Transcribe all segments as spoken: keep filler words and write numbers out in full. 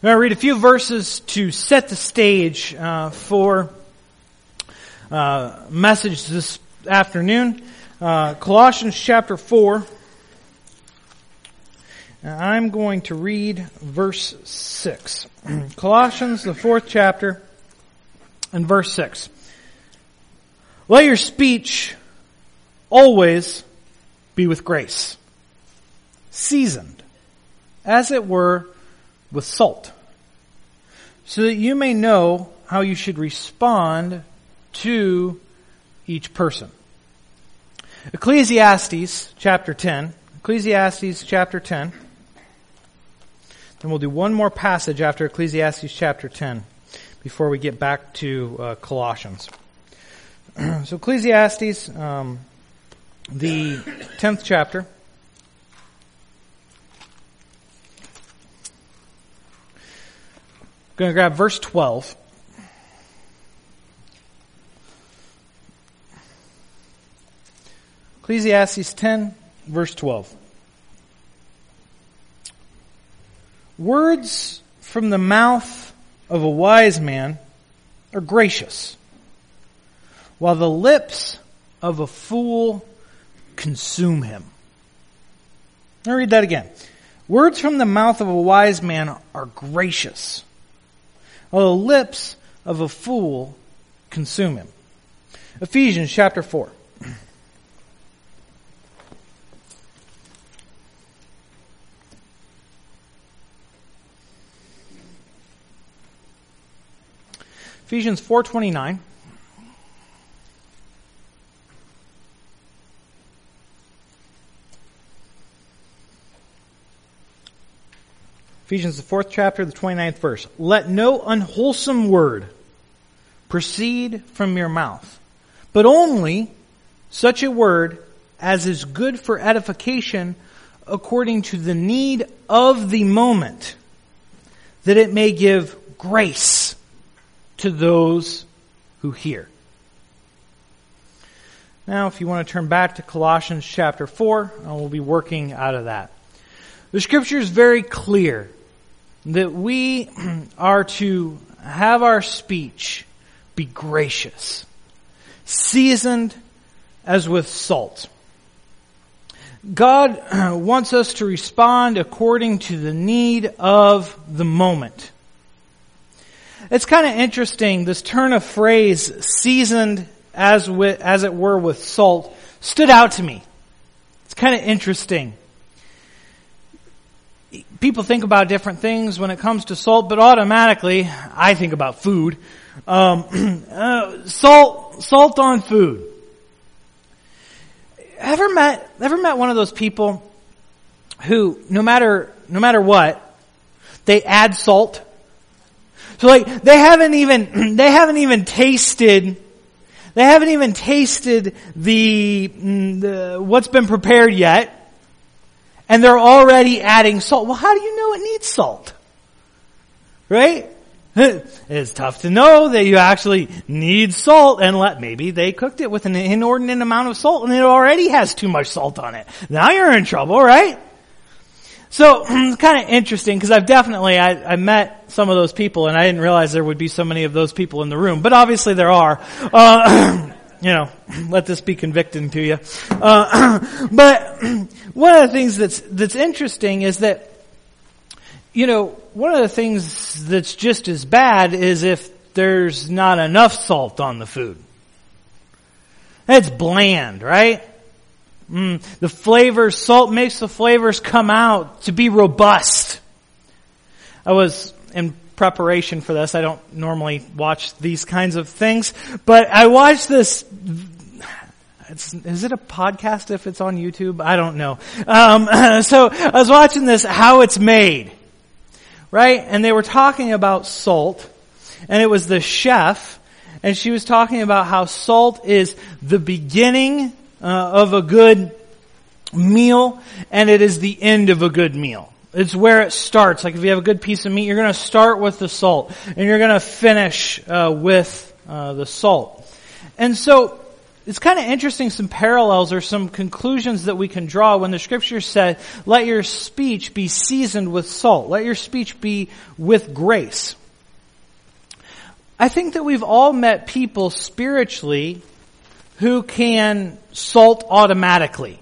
I'm going to read a few verses to set the stage uh, for uh, message this afternoon. Uh, Colossians chapter four. I'm going to read verse six. Colossians, the fourth chapter, and verse six. Let your speech always be with grace, seasoned, as it were, with salt, so that you may know how you should respond to each person. Ecclesiastes chapter ten. Ecclesiastes chapter ten. Then we'll do one more passage after Ecclesiastes chapter ten before we get back to uh, Colossians. So Ecclesiastes, um, the tenth chapter. I'm going to grab verse twelve. Ecclesiastes ten, verse twelve. Words from the mouth of a wise man are gracious, while the lips of a fool consume him. Let me read that again. Words from the mouth of a wise man are gracious, while the lips of a fool consume him. Ephesians chapter four. Ephesians four twenty-nine. Ephesians the fourth chapter, the twenty-ninth verse. Let no unwholesome word proceed from your mouth, but only such a word as is good for edification according to the need of the moment, that it may give grace to those who hear. Now, if you want to turn back to Colossians chapter four, we'll be working out of that. The scripture is very clear that we are to have our speech be gracious, seasoned as with salt. God wants us to respond according to the need of the moment. It's kind of interesting, this turn of phrase, seasoned as with, as it were with salt, stood out to me. It's kind of interesting. People think about different things when it comes to salt, but automatically, I think about food. Um, uh, salt, salt on food. Ever met, ever met one of those people who, no matter, no matter what, they add salt? So like, they haven't even, they haven't even tasted, they haven't even tasted the, the, what's been prepared yet. And they're already adding salt. Well, how do you know it needs salt? Right? It's tough to know that you actually need salt, and let, maybe they cooked it with an inordinate amount of salt and it already has too much salt on it. Now you're in trouble, right? So, it's kind of interesting because I've definitely, I, I met some of those people and I didn't realize there would be so many of those people in the room, but obviously there are. Uh, You know, let this be convicting to you. Uh, but one of the things that's that's interesting is that, you know, one of the things that's just as bad is if there's not enough salt on the food. It's bland, right? Mm, the flavors, salt makes the flavors come out to be robust. I was in preparation for this. I don't normally watch these kinds of things, but I watched this. It's, is it a podcast if it's on YouTube? I don't know. Um, so I was watching this, How It's Made, right? And they were talking about salt, and it was the chef, and she was talking about how salt is the beginning uh, of a good meal, and it is the end of a good meal. It's where it starts. Like if you have a good piece of meat, you're going to start with the salt, and you're going to finish uh, with uh, the salt. And so it's kind of interesting, some parallels or some conclusions that we can draw when the scriptures said, let your speech be seasoned with salt. Let your speech be with grace. I think that we've all met people spiritually who can salt automatically.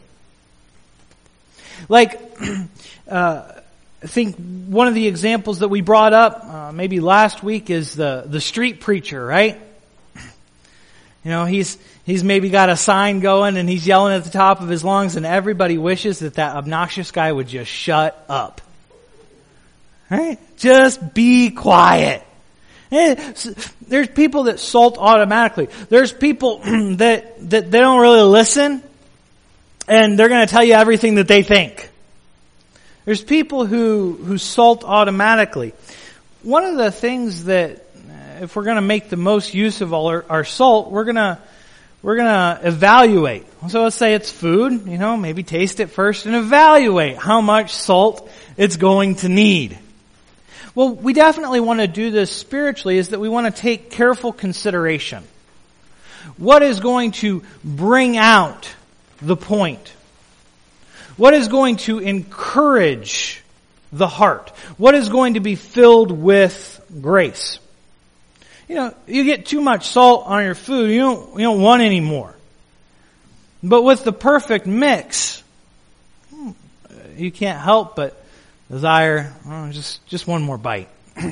Like, uh, I think one of the examples that we brought up, uh, maybe last week, is the, the street preacher, right? You know, he's, he's maybe got a sign going and he's yelling at the top of his lungs and everybody wishes that that obnoxious guy would just shut up. Right? Just be quiet. There's people that salt automatically. There's people that, that they don't really listen and they're going to tell you everything that they think. There's people who, who salt automatically. One of the things that, if we're going to make the most use of all our, our salt, we're going to, we're going to evaluate. So let's say it's food, you know, maybe taste it first and evaluate how much salt it's going to need. Well, we definitely want to do this spiritually, is that we want to take careful consideration. What is going to bring out the point? What is going to encourage the heart? What is going to be filled with grace? You know, you get too much salt on your food, you don't, you don't want any more. But with the perfect mix, you can't help but desire, oh, just, just one more bite.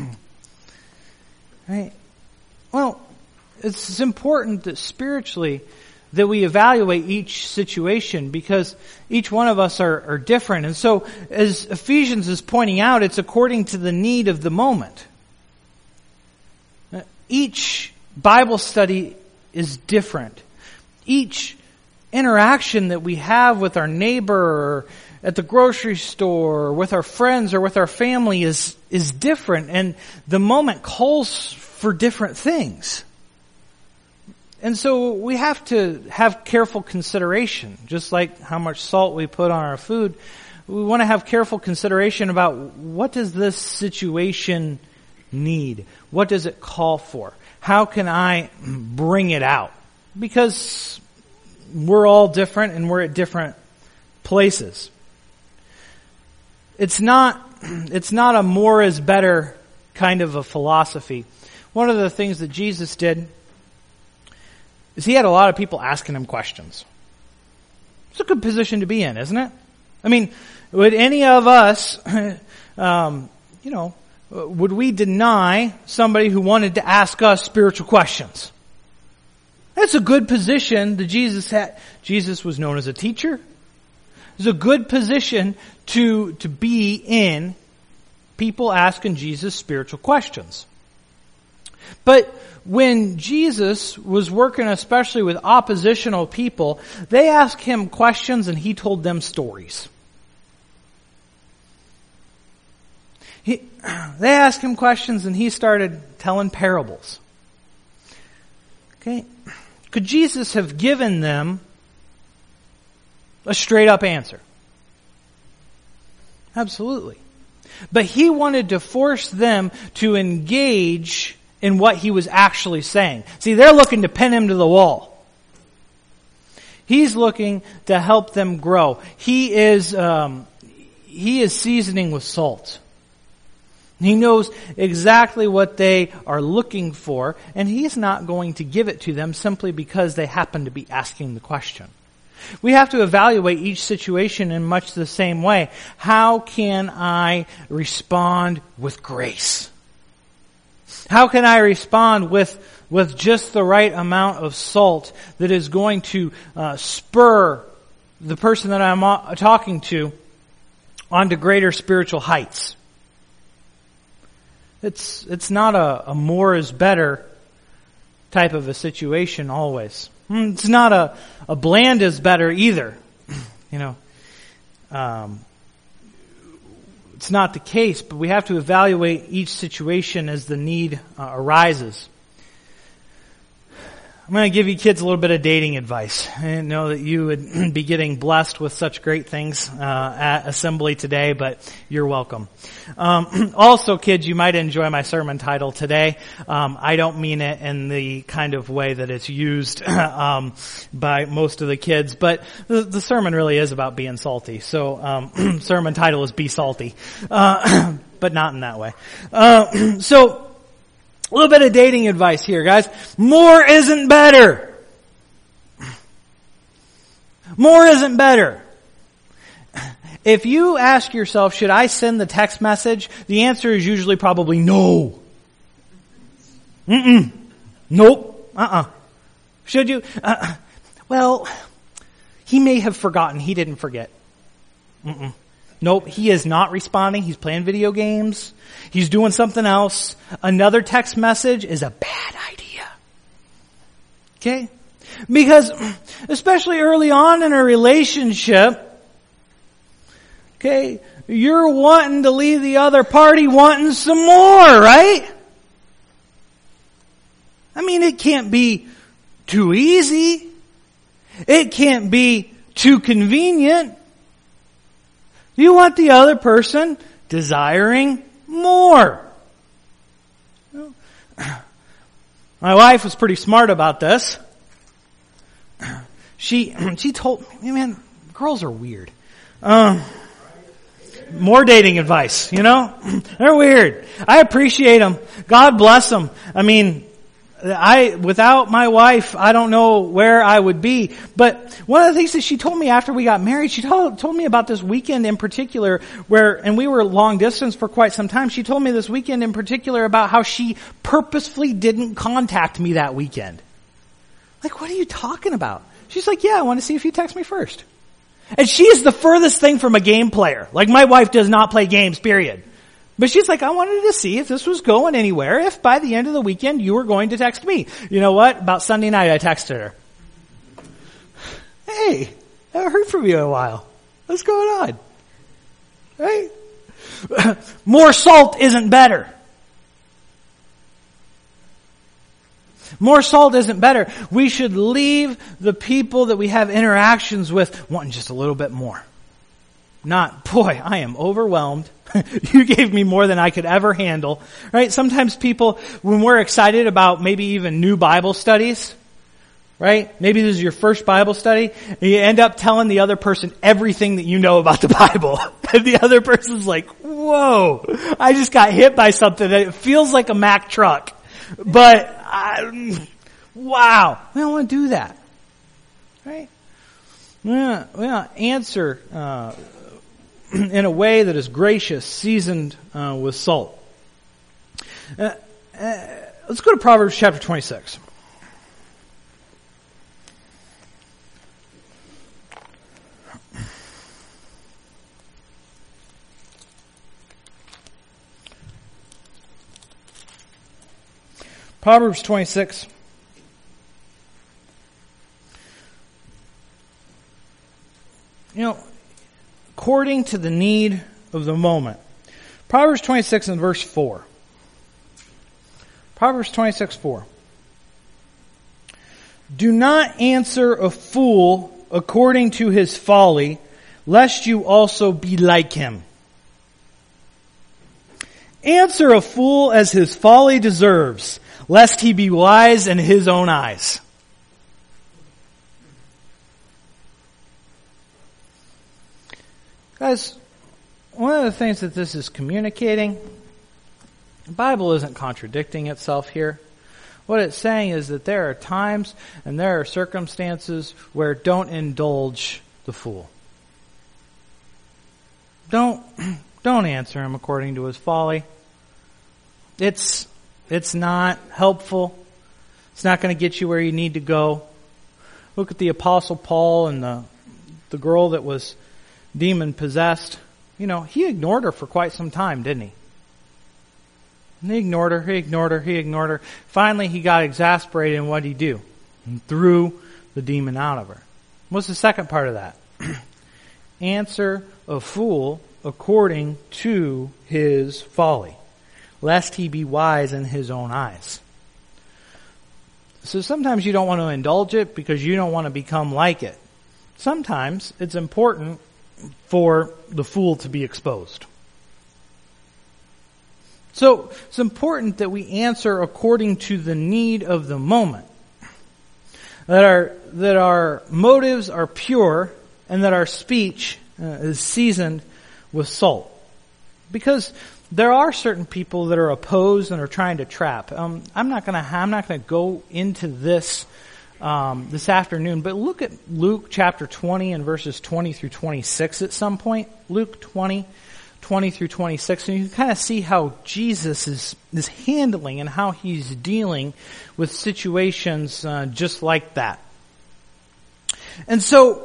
Right? Well, it's important that spiritually that we evaluate each situation, because each one of us are, are different. And so, as Ephesians is pointing out, it's according to the need of the moment. Each Bible study is different. Each interaction that we have with our neighbor or at the grocery store or with our friends or with our family is, is different. And the moment calls for different things. And so we have to have careful consideration, just like how much salt we put on our food. We want to have careful consideration about what does this situation need? What does it call for? How can I bring it out? Because we're all different and we're at different places. It's not, it's not a more is better kind of a philosophy. One of the things that Jesus did is he had a lot of people asking him questions. It's a good position to be in, isn't it? I mean, would any of us, um, you know, would we deny somebody who wanted to ask us spiritual questions? That's a good position that Jesus had. Jesus was known as a teacher. It's a good position to, to be in, people asking Jesus spiritual questions. But when Jesus was working especially with oppositional people, they asked him questions and he told them stories. He, they asked him questions and he started telling parables. Okay? Could Jesus have given them a straight up answer? Absolutely. But he wanted to force them to engage in what he was actually saying. See, they're looking to pin him to the wall. He's looking to help them grow. He is, um, he is seasoning with salt. He knows exactly what they are looking for, and he's not going to give it to them simply because they happen to be asking the question. We have to evaluate each situation in much the same way. How can I respond with grace? How can I respond with, with just the right amount of salt that is going to uh, spur the person that I'm uh, talking to onto greater spiritual heights? It's, it's not a, a more is better type of a situation always. It's not a, a bland is better either. You know, um, it's not the case, but we have to evaluate each situation as the need uh, arises. I'm going to give you kids a little bit of dating advice. I didn't know that you would be getting blessed with such great things uh, at Assembly today, but you're welcome. Um, also, kids, you might enjoy my sermon title today. Um, I don't mean it in the kind of way that it's used um, by most of the kids, but the, the sermon really is about being salty. So, um, sermon title is "Be Salty," uh, but not in that way. Uh, so. A little bit of dating advice here, guys. More isn't better. More isn't better. If you ask yourself, should I send the text message? The answer is usually probably no. Mm-mm. Nope. Uh-uh. Should you? Uh, well, he may have forgotten. He didn't forget. Mm-mm. Nope, he is not responding. He's playing video games. He's doing something else. Another text message is a bad idea. Okay? Because, especially early on in a relationship, okay, you're wanting to leave the other party wanting some more, right? I mean, it can't be too easy. It can't be too convenient. You want the other person desiring more. My wife was pretty smart about this. She she told me, man, girls are weird. Um, more dating advice, you know? They're weird. I appreciate them. God bless them. I mean, I, without my wife, I don't know where I would be. But one of the things that she told me after we got married, she told, told me about this weekend in particular where, and we were long distance for quite some time. She told me this weekend in particular about how she purposefully didn't contact me that weekend. Like, what are you talking about? She's like, yeah, I want to see if you text me first. And she is the furthest thing from a game player. Like, my wife does not play games, period. But she's like, I wanted to see if this was going anywhere, if by the end of the weekend you were going to text me. You know what? About Sunday night I texted her. Hey, I haven't heard from you in a while. What's going on? Right? More salt isn't better. More salt isn't better. We should leave the people that we have interactions with wanting just a little bit more. Not, boy, I am overwhelmed. You gave me more than I could ever handle. Right? Sometimes people, when we're excited about maybe even new Bible studies, right? Maybe this is your first Bible study, and you end up telling the other person everything that you know about the Bible. And the other person's like, whoa, I just got hit by something that it feels like a Mack truck. But, I, wow, we don't want to do that. Right? We want to answer, uh, in a way that is gracious, seasoned uh, with salt. Uh, uh, let's go to Proverbs chapter twenty-six. Proverbs twenty-six. You know, according to the need of the moment. Proverbs twenty-six and verse four. Proverbs twenty-six, four. Do not answer a fool according to his folly, lest you also be like him. Answer a fool as his folly deserves, lest he be wise in his own eyes. Guys, one of the things that this is communicating, the Bible isn't contradicting itself here. What it's saying is that there are times and there are circumstances where don't indulge the fool. Don't, don't answer him according to his folly. It's, it's not helpful. It's not going to get you where you need to go. Look at the Apostle Paul and the, the girl that was demon possessed. You know, he ignored her for quite some time, didn't he? And he ignored her, he ignored her, he ignored her. Finally, he got exasperated, and what did he do? He threw the demon out of her. What's the second part of that? Answer a fool according to his folly, lest he be wise in his own eyes. So sometimes you don't want to indulge it because you don't want to become like it. Sometimes it's important for the fool to be exposed. So it's important that we answer according to the need of the moment. That our, that our motives are pure and that our speech uh, is seasoned with salt. Because there are certain people that are opposed and are trying to trap. Um, I'm not gonna, I'm not gonna go into this, um, this afternoon, but look at Luke chapter twenty and verses twenty through twenty-six at some point. Luke twenty, twenty through twenty-six, and you can kind of see how Jesus is, is handling and how he's dealing with situations, uh, just like that. And so,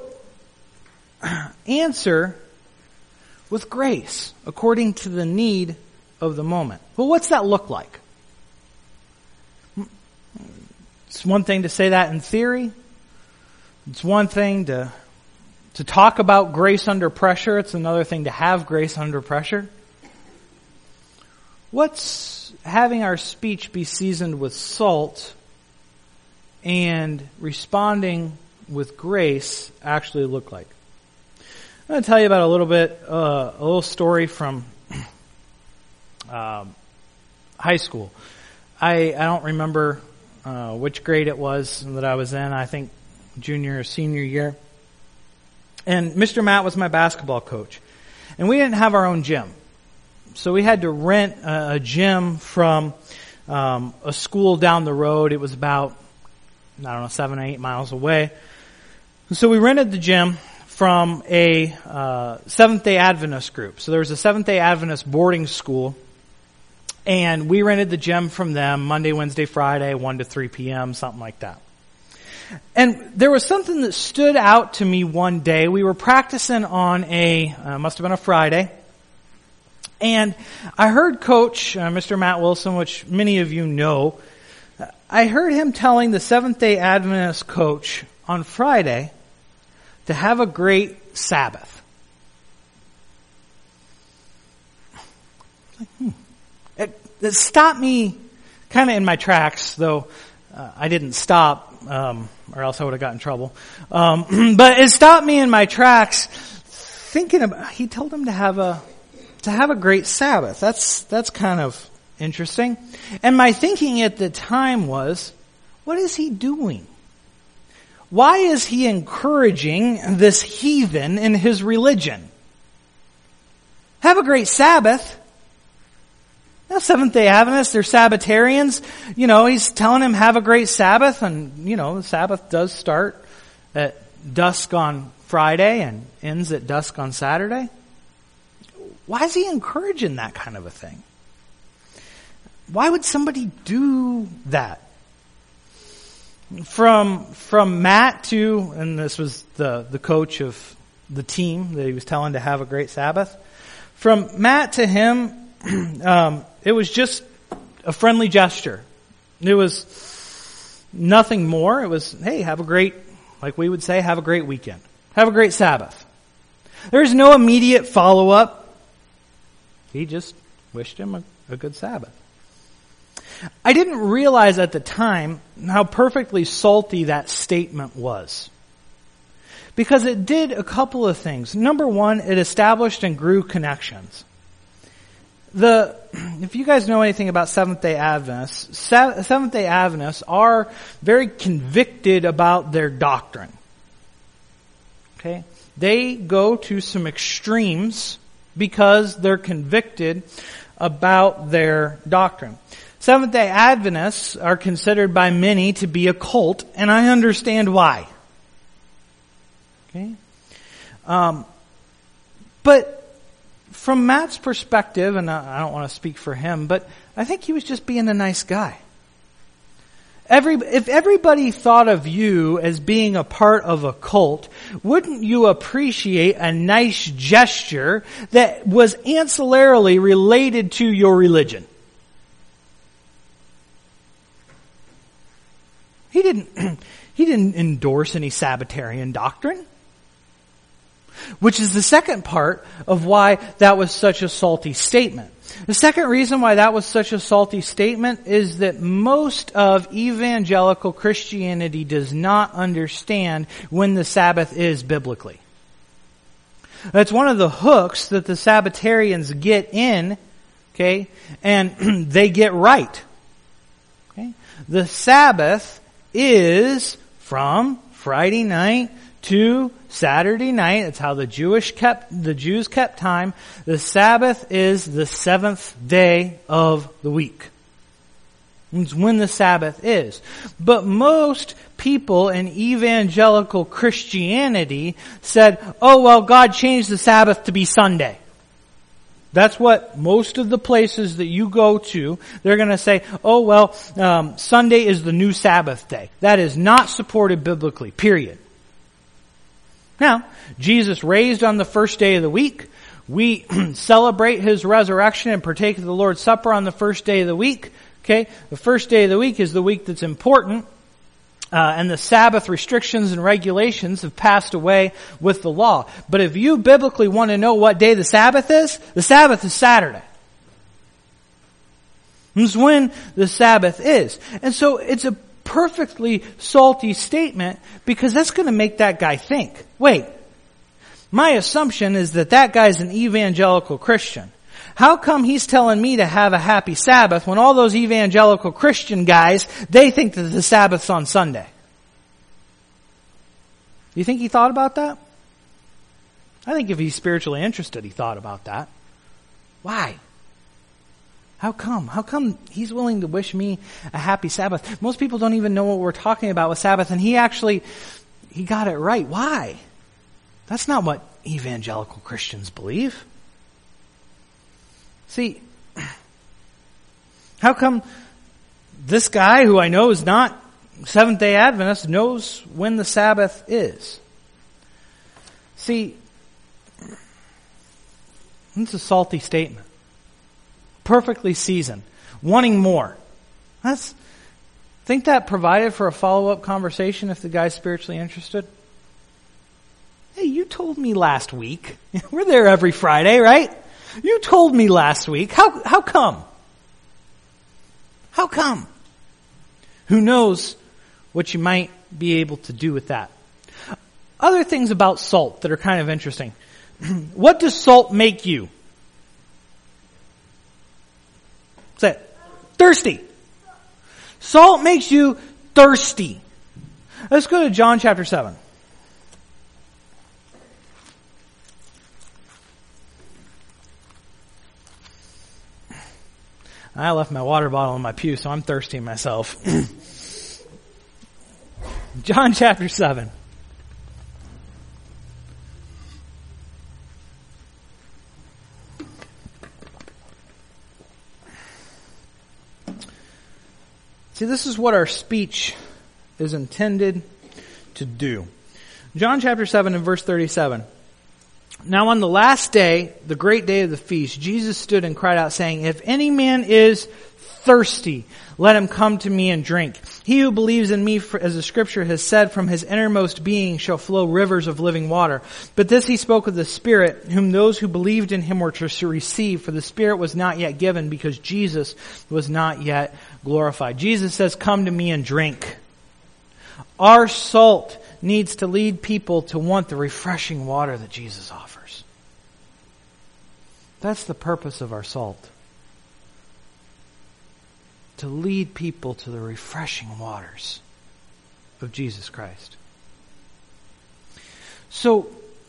answer with grace, according to the need of the moment. Well, what's that look like? It's one thing to say that in theory. It's one thing to to talk about grace under pressure. It's another thing to have grace under pressure. What's having our speech be seasoned with salt and responding with grace actually look like? I'm going to tell you about a little bit, uh, a little story from um, high school. I, I don't remember uh, which grade it was that I was in. I think junior or senior year. And Mister Matt was my basketball coach. And we didn't have our own gym. So we had to rent a, a gym from um, a school down the road. It was about, I don't know, seven or eight miles away. And so we rented the gym from a uh, Seventh-day Adventist group. So there was a Seventh-day Adventist boarding school, and we rented the gym from them Monday, Wednesday, Friday, one to three p.m., something like that. And there was something that stood out to me one day. We were practicing on a, uh, must have been a Friday, and I heard Coach, uh, Mister Matt Wilson, which many of you know, I heard him telling the Seventh-day Adventist coach on Friday to have a great Sabbath. Hmm. It, it stopped me kind of in my tracks, though uh, I didn't stop, um, or else I would have got in trouble. Um, but it stopped me in my tracks, thinking about. He told him to have a to have a great Sabbath. That's that's kind of interesting. And my thinking at the time was, what is he doing? Why is he encouraging this heathen in his religion? Have a great Sabbath. Now, Seventh-day Adventists, they're Sabbatarians. You know, he's telling him have a great Sabbath, and, you know, the Sabbath does start at dusk on Friday and ends at dusk on Saturday. Why is he encouraging that kind of a thing? Why would somebody do that? From from Matt to, and this was the, the coach of the team that he was telling to have a great Sabbath. From Matt to him, um, it was just a friendly gesture. It was nothing more. It was, hey, have a great, like we would say, have a great weekend. Have a great Sabbath. There's no immediate follow-up. He just wished him a, a good Sabbath. I didn't realize at the time how perfectly salty that statement was. Because it did a couple of things. Number one, it established and grew connections. The, if you guys know anything about Seventh-day Adventists, Seventh-day Adventists are very convicted about their doctrine. Okay? They go to some extremes because they're convicted about their doctrine. Seventh-day Adventists are considered by many to be a cult, and I understand why. Okay? Um, but from Matt's perspective, and I don't want to speak for him, but I think he was just being a nice guy. Every, if everybody thought of you as being a part of a cult, wouldn't you appreciate a nice gesture that was ancillarily related to your religion? He didn't, he didn't endorse any Sabbatarian doctrine. Which is the second part of why that was such a salty statement. The second reason why that was such a salty statement is that most of evangelical Christianity does not understand when the Sabbath is biblically. That's one of the hooks that the Sabbatarians get in, okay, and they get right. Okay? The Sabbath is from Friday night to Saturday night. That's how the Jewish kept, the Jews kept time. The Sabbath is the seventh day of the week. It's when the Sabbath is. But most people in evangelical Christianity said, oh well, God changed the Sabbath to be Sunday. That's what most of the places that you go to, they're going to say, oh well, um, Sunday is the new Sabbath day. That is not supported biblically, period. Now, Jesus raised on the first day of the week. We celebrate His resurrection and partake of the Lord's Supper on the first day of the week. Okay, the first day of the week is the week that's important, uh, and the Sabbath restrictions and regulations have passed away with the law. But if you biblically want to know what day the Sabbath is, the Sabbath is Saturday. It's when the Sabbath is. And so it's a perfectly salty statement because that's going to make that guy think, wait, my assumption is that that guy's an evangelical Christian. How come he's telling me to have a happy Sabbath when all those evangelical Christian guys, they think that the Sabbath's on Sunday? Do you think he thought about that? I think if he's spiritually interested, he thought about that. Why? How come? How come he's willing to wish me a happy Sabbath? Most people don't even know what we're talking about with Sabbath, and he actually, he got it right. Why? That's not what evangelical Christians believe. See, how come this guy, who I know is not Seventh-day Adventist, knows when the Sabbath is? See, it's a salty statement. Perfectly seasoned. Wanting more. That's, think that provided for a follow-up conversation if the guy's spiritually interested? Hey, you told me last week. We're there every Friday, right? You told me last week. How, how come? How come? Who knows what you might be able to do with that? Other things about salt that are kind of interesting. What does salt make you? Say it. Thirsty. Salt makes you thirsty. Let's go to John chapter seven. I left my water bottle in my pew, so I'm thirsty myself. John chapter seven. See, this is what our speech is intended to do. John chapter seven and verse thirty-seven. Now on the last day, the great day of the feast, Jesus stood and cried out, saying, if any man is thirsty, let him come to me and drink. He who believes in me, as the scripture has said, from his innermost being shall flow rivers of living water. But this he spoke of the Spirit, whom those who believed in him were to receive, for the Spirit was not yet given, because Jesus was not yet glorified. Jesus says, come to me and drink. Our salt needs to lead people to want the refreshing water that Jesus offers. That's the purpose of our salt. To lead people to the refreshing waters of Jesus Christ. So,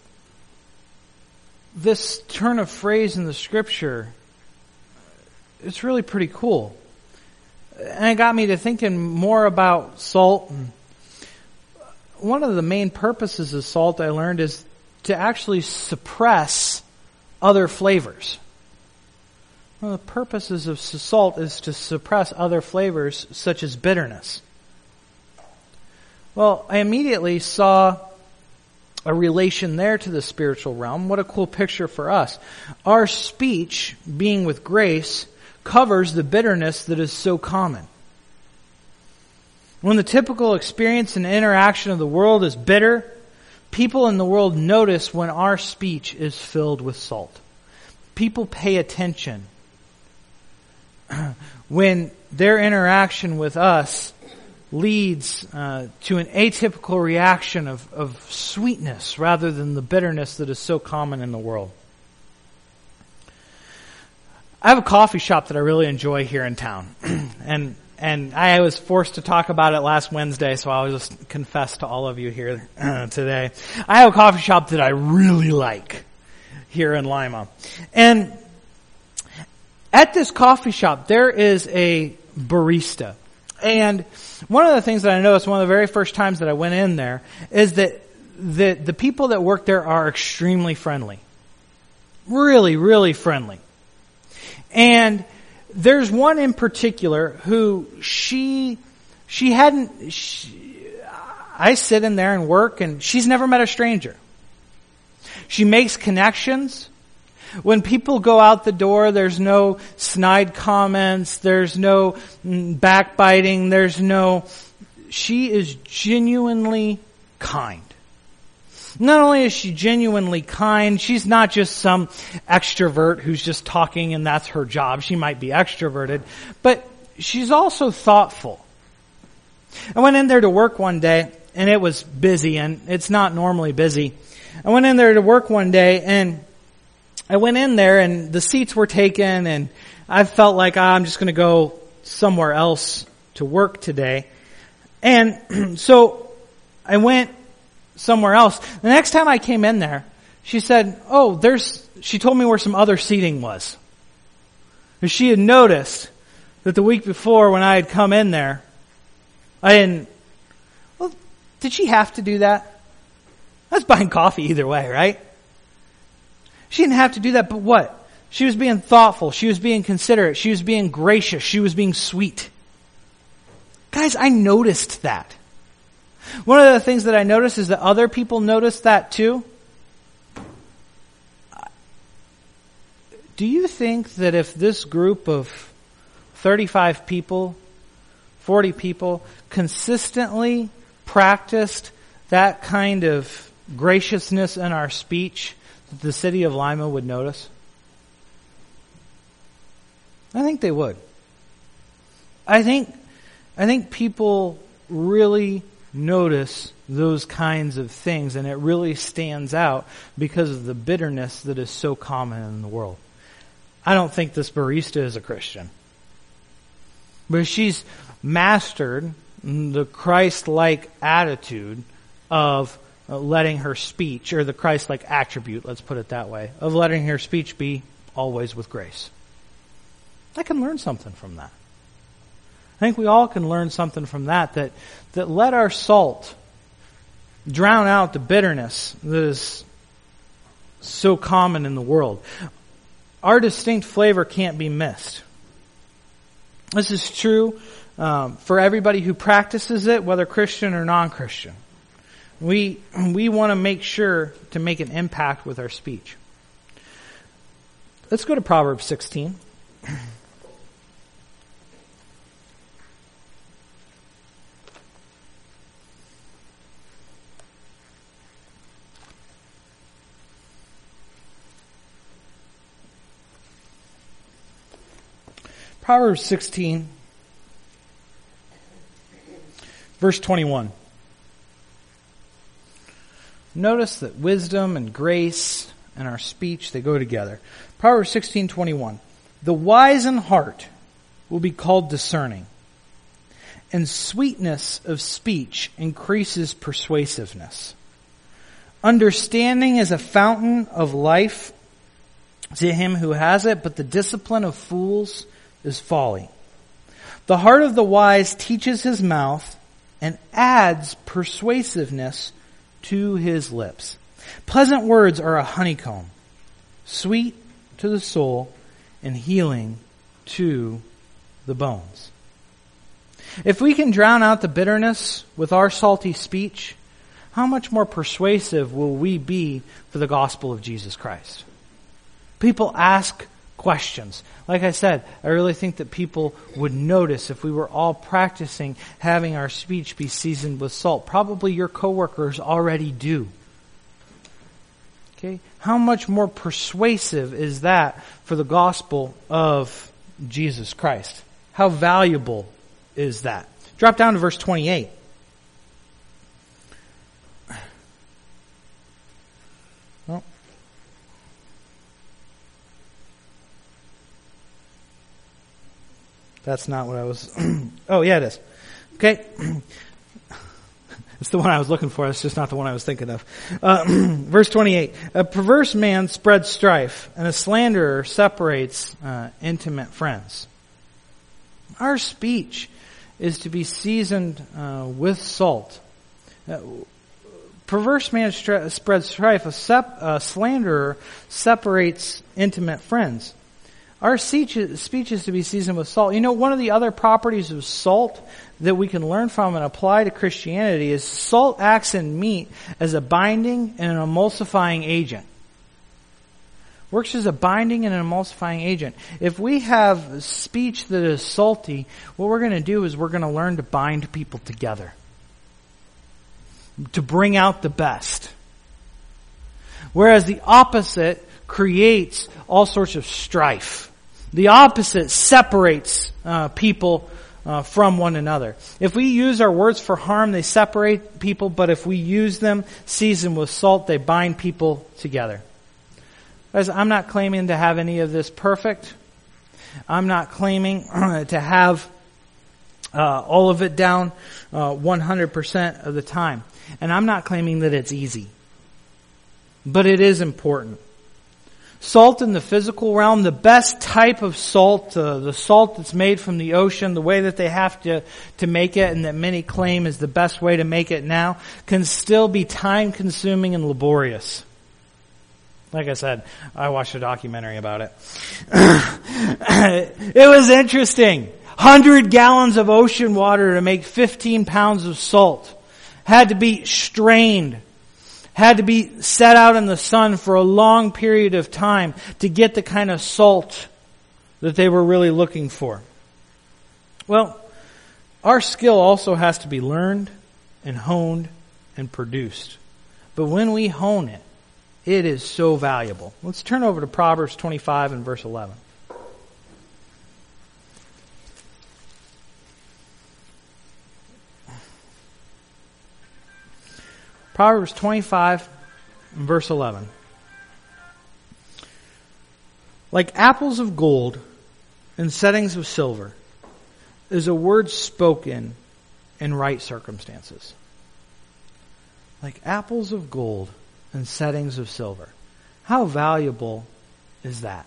this turn of phrase in the scripture, it's really pretty cool. And it got me to thinking more about salt. And one of the main purposes of salt, I learned, is to actually suppress other flavors. One of the purposes of salt is to suppress other flavors, such as bitterness. Well, I immediately saw a relation there to the spiritual realm. What a cool picture for us. Our speech, being with grace, covers the bitterness that is so common. When the typical experience and interaction of the world is bitter, people in the world notice when our speech is filled with salt. People pay attention when their interaction with us leads uh, to an atypical reaction of, of sweetness rather than the bitterness that is so common in the world. I have a coffee shop that I really enjoy here in town. and and I was forced to talk about it last Wednesday, so I'll just confess to all of you here uh, today. I have a coffee shop that I really like here in Lima. And at this coffee shop, there is a barista. And one of the things that I noticed, one of the very first times that I went in there, is that the, the people that work there are extremely friendly. Really, really friendly. And there's one in particular who she, she hadn't, she, I sit in there and work and she's never met a stranger. She makes connections. When people go out the door, there's no snide comments, there's no backbiting, there's no, she is genuinely kind. Not only is she genuinely kind, she's not just some extrovert who's just talking and that's her job. She might be extroverted, but she's also thoughtful. I went in there to work one day and it was busy, and it's not normally busy. I went in there to work one day and I went in there and the seats were taken and I felt like, ah, I'm just going to go somewhere else to work today. And so I went somewhere else. The next time I came in there, she said, oh, there's, she told me where some other seating was. And she had noticed that the week before when I had come in there, I didn't, well, did she have to do that? I was buying coffee either way, right? She didn't have to do that, but what? She was being thoughtful. She was being considerate. She was being gracious. She was being sweet. Guys, I noticed that. One of the things that I noticed is that other people noticed that too. Do you think that if this group of thirty-five people, forty people, consistently practiced that kind of graciousness in our speech, that the city of Lima would notice? I think they would. I think, I think people really notice those kinds of things, and it really stands out because of the bitterness that is so common in the world. I don't think this barista is a Christian, but she's mastered the Christ-like attitude of letting her speech, or the Christ-like attribute, let's put it that way, of letting her speech be always with grace. I can learn something from that. I think we all can learn something from that, that, that let our salt drown out the bitterness that is so common in the world. Our distinct flavor can't be missed. This is true um, for everybody who practices it, whether Christian or non-Christian. We, we want to make sure to make an impact with our speech. Let's go to Proverbs sixteen. Proverbs sixteen, verse twenty-one. Notice that wisdom and grace and our speech, they go together. Proverbs sixteen twenty-one. The wise in heart will be called discerning, and sweetness of speech increases persuasiveness. Understanding is a fountain of life to him who has it, but the discipline of fools is folly. The heart of the wise teaches his mouth and adds persuasiveness to his lips. Pleasant words are a honeycomb, sweet to the soul and healing to the bones. If we can drown out the bitterness with our salty speech, how much more persuasive will we be for the gospel of Jesus Christ? People ask questions. Like I said, I really think that people would notice if we were all practicing having our speech be seasoned with salt. Probably your coworkers already do. Okay? How much more persuasive is that for the gospel of Jesus Christ. How valuable is that? Drop down to verse twenty-eight. Well, that's not what I was... oh, yeah, it is. Okay. It's the one I was looking for. It's just not the one I was thinking of. Uh, verse twenty-eight. A perverse man spreads strife, and a slanderer separates uh, intimate friends. Our speech is to be seasoned uh, with salt. Uh, perverse man stra- spreads strife. A, sep- a slanderer separates intimate friends. Our speech is to be seasoned with salt. You know, one of the other properties of salt that we can learn from and apply to Christianity is salt acts in meat as a binding and an emulsifying agent. Works as a binding and an emulsifying agent. If we have speech that is salty, what we're going to do is we're going to learn to bind people together. To bring out the best. Whereas the opposite creates all sorts of strife. The opposite separates uh, people uh, from one another. If we use our words for harm, they separate people, but if we use them seasoned with salt, they bind people together. Guys, I'm not claiming to have any of this perfect. I'm not claiming to have uh, all of it down uh, one hundred percent of the time. And I'm not claiming that it's easy. But it is important. Salt in the physical realm, the best type of salt, uh, the salt that's made from the ocean, the way that they have to, to make it and that many claim is the best way to make it now, can still be time consuming and laborious. Like I said, I watched a documentary about it. It was interesting. one hundred gallons of ocean water to make fifteen pounds of salt. Had to be strained. Had to be set out in the sun for a long period of time to get the kind of salt that they were really looking for. Well, our skill also has to be learned and honed and produced. But when we hone it, it is so valuable. Let's turn over to Proverbs twenty-five and verse eleven. Proverbs twenty-five and verse eleven. Like apples of gold and settings of silver is a word spoken in right circumstances. Like apples of gold and settings of silver. How valuable is that?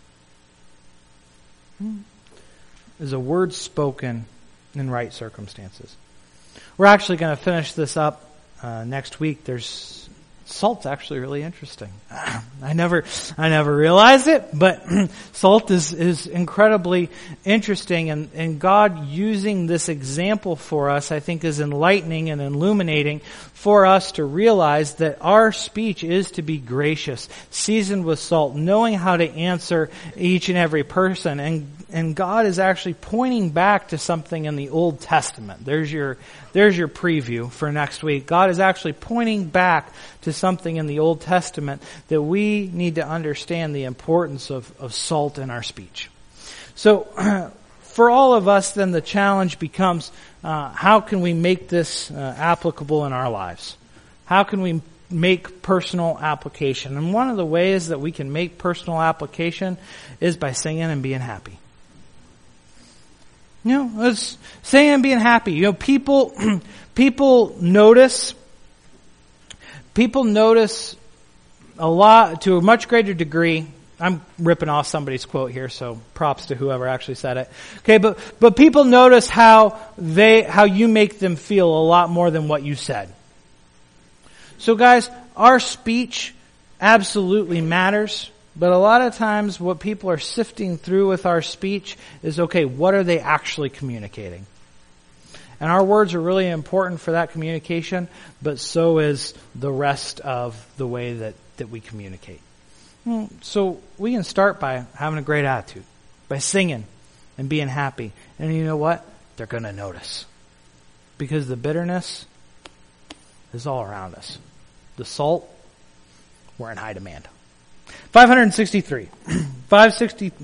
Is a word spoken in right circumstances. We're actually going to finish this up Uh, next week. There's salt's actually really interesting. I never, I never realized it, but salt is, is incredibly interesting, and, and God using this example for us, I think, is enlightening and illuminating for us to realize that our speech is to be gracious, seasoned with salt, knowing how to answer each and every person. And and God is actually pointing back to something in the Old Testament. There's your there's your preview for next week. God is actually pointing back to something in the Old Testament that we need to understand the importance of, of salt in our speech. So for all of us, then the challenge becomes, uh, how can we make this uh, applicable in our lives? How can we make personal application? And one of the ways that we can make personal application is by singing and being happy. You know, let's singing and being happy. You know, people, people notice, people notice a lot, to a much greater degree. I'm ripping off somebody's quote here, so props to whoever actually said it. Okay, but, but people notice how they, how you make them feel a lot more than what you said. So guys, our speech absolutely matters, but a lot of times what people are sifting through with our speech is, okay, what are they actually communicating? And our words are really important for that communication, but so is the rest of the way that, that we communicate. So we can start by having a great attitude, by singing and being happy. And you know what? They're going to notice. Because the bitterness is all around us. The salt, we're in high demand. five sixty-three. five sixty